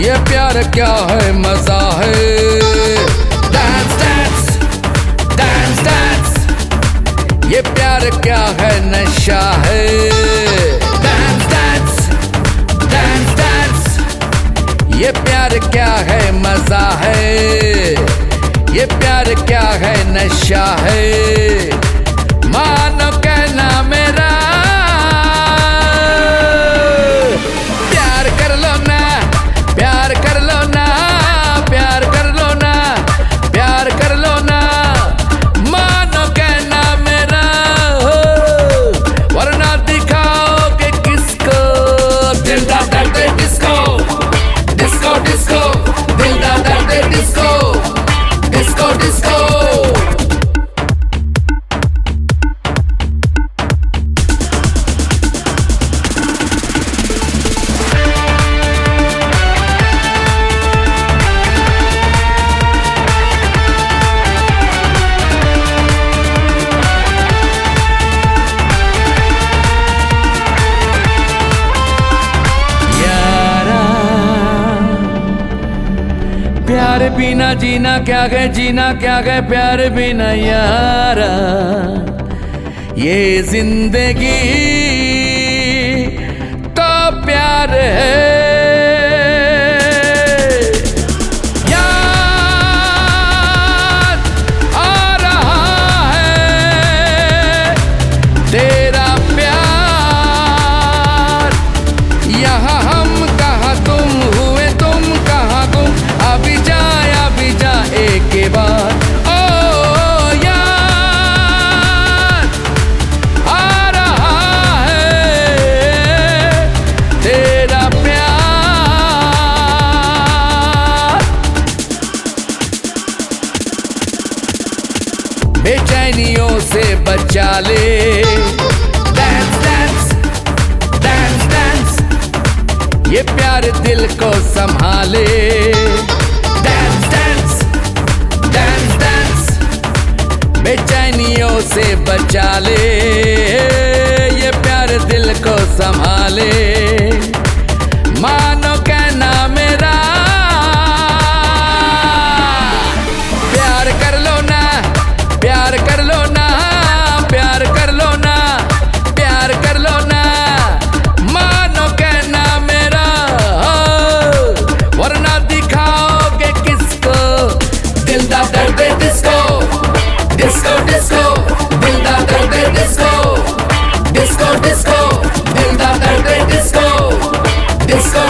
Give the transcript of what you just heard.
ये प्यार क्या है मजा है। डांस डांस डांस डांस, ये प्यार क्या है नशा है। डांस डांस डांस डांस, ये प्यार क्या है मजा है। ये प्यार क्या है नशा है। मानो कहना मेरा, प्यार कर लो ना, प्यार कर लो ना, प्यार कर लो ना, प्यार कर लो ना। मानो कहना मेरा हो, वरना दिखाओ कि किसको दिल दा दर्द डिस्को। डिस्को डिस्को दिल दा दर्द डिस्को। डिस्को डिस्को प्यार बिना जीना क्या गए, जीना क्या गए प्यार बिना यारा। ये जिंदगी तो प्यार है। बेचैनियों से बचा ले। डांस डांस डांस डांस, ये प्यार दिल को संभाले। डांस डांस डांस डांस, बेचैनियों से बचा ले। ये प्यार दिल को संभाले। मानो कहना मेरा, प्यार कर लो ना, प्यार कर लो ना, प्यार कर लो ना, प्यार कर लो ना। मानो कहना मेरा हो, वरना दिखाओ कि किसको दिल दा दर्द डिस्को। डिस्को डिस्को दिल दा दर्द डिस्को। डिस्को डिस्को दिल दा दर्द डिस्को। डिस्को